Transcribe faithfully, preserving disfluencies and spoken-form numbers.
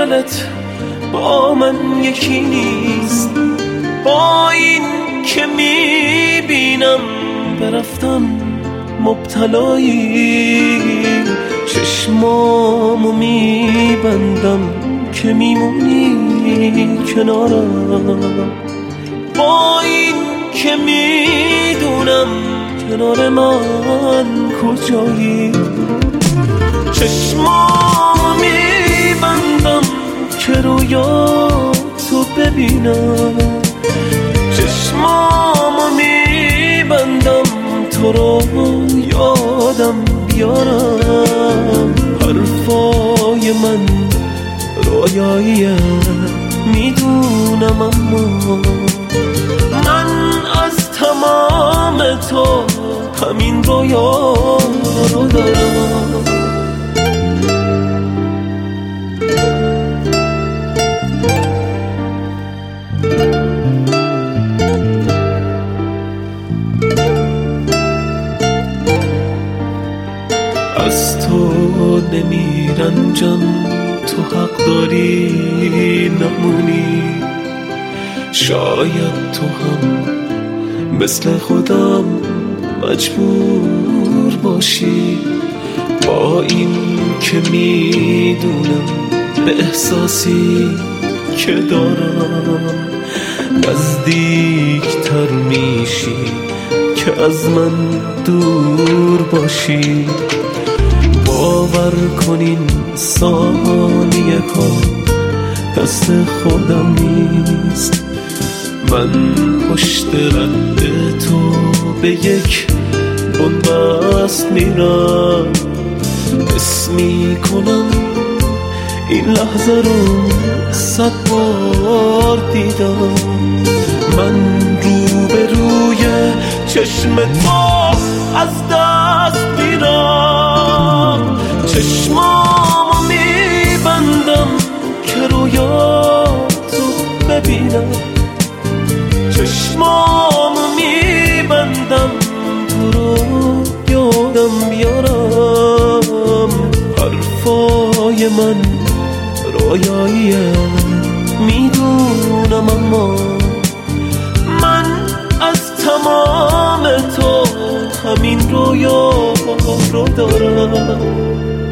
دلت با من یکی نیست، با این که میبینم برفتن مبتلایی، چشمامو میبندم که میمونی کنارم، با این که میدونم کنار من کجایی، چشمامو میبندم که رویا تو ببینم، چشمامو میبندم تو رو یادم بیارم، حرفای من رویاییه میدونم، اما من از تمام تو همین رویا رو دارم. از تو نمیرنجم، تو حق داری نمونی، شاید تو هم مثل خودم مجبور باشی، با این که میدونم به احساسی که دارم نزدیکتر میشی که از من دور باشی، باور کنین ثانیه ها دست خودم نیست، من پشت رد تو به یک بنبست میرم، اسمی کنم این لحظه رو صد بار دیدم، من رو به روی چشم تو از دست میرم، چشمامو میبندم که رویا تو ببینم، چشمامو میبندم تو رو یادم بیارم، حرفای من رویاییه میدونم، اما من از تمام تو همین رویا رو دارم.